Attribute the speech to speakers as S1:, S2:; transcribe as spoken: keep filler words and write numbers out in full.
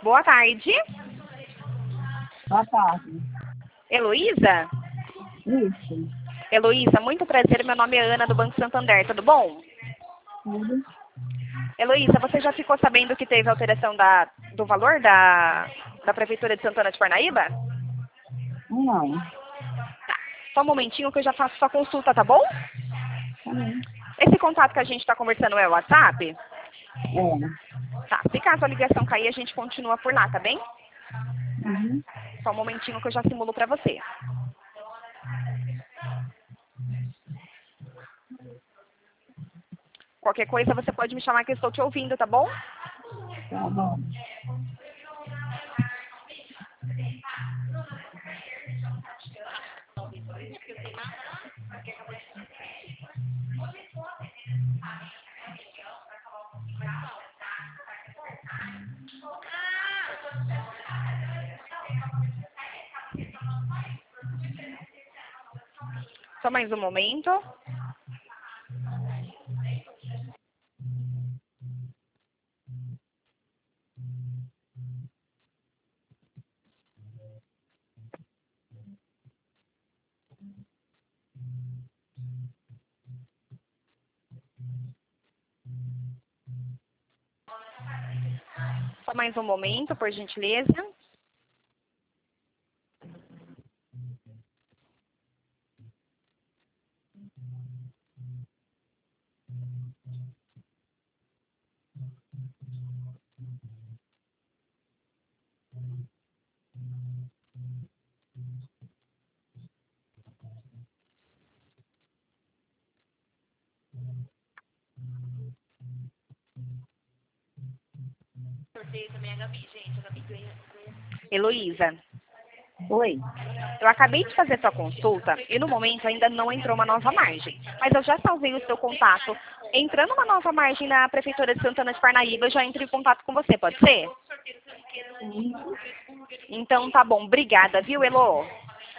S1: Boa tarde.
S2: Boa tarde.
S1: Heloísa?
S2: Isso.
S1: Heloísa, muito prazer. Meu nome é Ana, do Banco Santander. Tudo bom?
S2: Tudo.
S1: Heloísa, você já ficou sabendo que teve alteração da, do valor da, da Prefeitura de Santana de Parnaíba?
S2: Não.
S1: Só um momentinho que eu já faço sua consulta, tá bom?
S2: Tá bem.
S1: Esse contato que a gente está conversando é o WhatsApp?
S2: É.
S1: Tá. Se caso a ligação cair, a gente continua por lá, tá bem?
S2: Uhum.
S1: Só um momentinho que eu já simulo para você. Qualquer coisa você pode me chamar que eu estou te ouvindo, tá bom?
S2: Tá bom.
S1: Só mais um momento. Só mais um momento, por gentileza. Heloísa,
S2: Oi.
S1: eu acabei de fazer sua consulta e no momento ainda não entrou uma nova margem. Mas eu já salvei o seu contato. Entrando uma nova margem na Prefeitura de Santana de Parnaíba, eu já entro em contato com você, pode ser?
S2: Sim.
S1: Então tá bom, obrigada, viu, Elo?